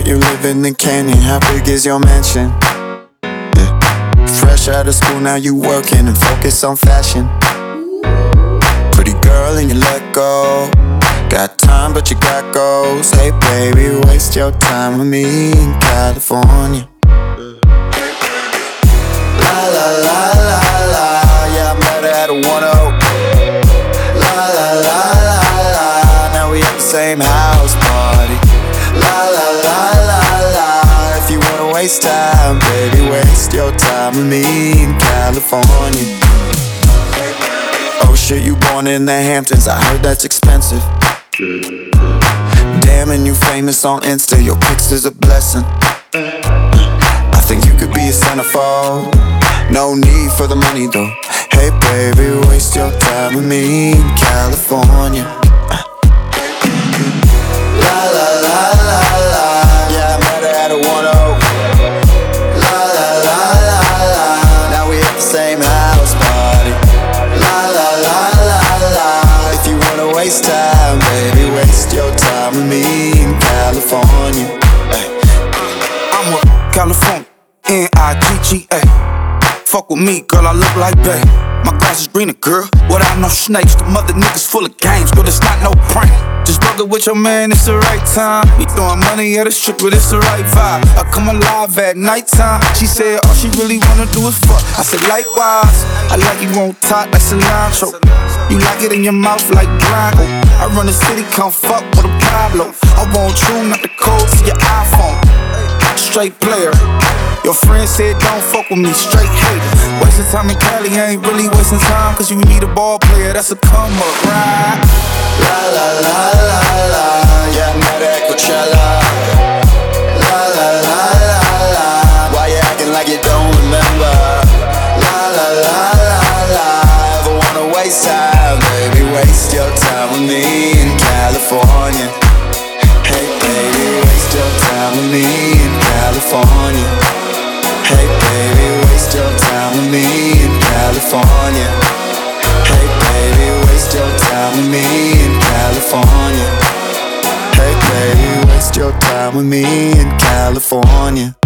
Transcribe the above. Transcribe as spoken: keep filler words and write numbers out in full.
You live in the canyon, how big is your mansion? Yeah. Fresh out of school, now you working and focus on fashion. Pretty girl and you let go. Got time but you got goals. Hey baby, waste your time with me in California. La la la la la, yeah, I met her at a one oh. La la la la la, now we at the same house party. La la la la la, if you wanna waste time, baby, waste your time with me in California. Oh shit, you born in the Hamptons, I heard that's expensive. Damn, and you famous on Insta, your pics is a blessing. I think you could be a centerfold, no need for the money though. Hey baby, waste your time with me in California. La la la la la, yeah, I met her at a one oh. La la la la la, now we at the same house party. La la la la la, if you wanna waste time, baby, waste your time with me in California. Ay. I'm a California, N I G G A. Fuck with me, girl, I look like bae. My grass is greener, girl, without no snakes. The mother niggas full of games, but it's not no prank. Just bug it with your man, it's the right time. We throwing money at a strip, but it's the right vibe. I come alive at nighttime. She said all she really wanna do is fuck. I said likewise, I like you on top like cilantro. You like it in your mouth like Blanco. I run the city, come fuck with a Pablo. I want you, not the code to your iPhone. Straight player. Your friend said don't fuck with me, straight hater. Wasting time in Cali ain't really wasting time, cause you need a ball player that's a come up, right? La la la la la, yeah, I met her at Coachella. La la la la la, why you acting like you don't remember? La la la la la, ever wanna waste time, baby, waste your time with me in California. Hey baby, waste your time with me in California. Hey baby, waste your time with me in California. Hey baby, waste your time with me in California. Hey baby, waste your time with me in California.